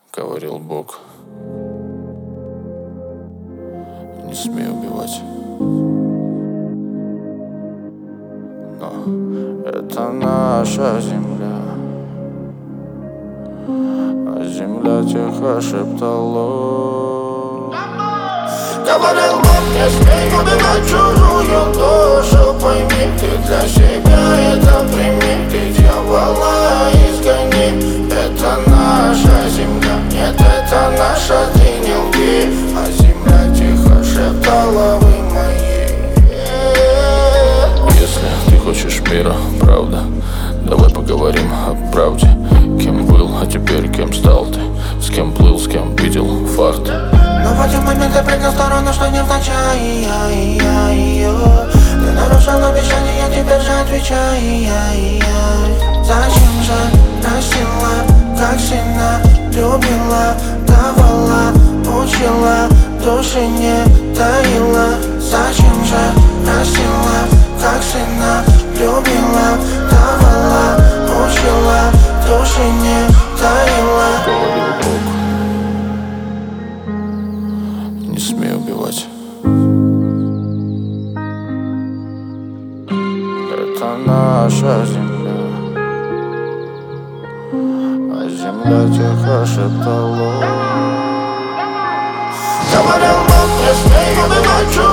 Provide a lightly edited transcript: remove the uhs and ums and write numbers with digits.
говорил Бог. Не смей убивать. Но это наша земля, а земля тихо шептала. Говорил Бог, не смей убивать чужую душу. Пойми, ты для себя это прими, ты дьявола изгони. Это наша земля, нет, это наша, ты не лги. А земля тихо шептала: вы мои. Если ты хочешь мира, правда, давай поговорим о правде. Кем был, а теперь кем стал ты? С кем плыл, с кем видел факты? Но в эти моменты принял сторону, что невзначай. Ты нарушил обещание, теперь же отвечай. Зачем же просила, как сильно любила, давала, учила, души не таила. Зачем же просила, как сильно любила, давала, учила, души не таила. Говорил Бог. Не смей убивать. Это наша земля, а земля тихо шептала. Говорил Бог, не смей убивать.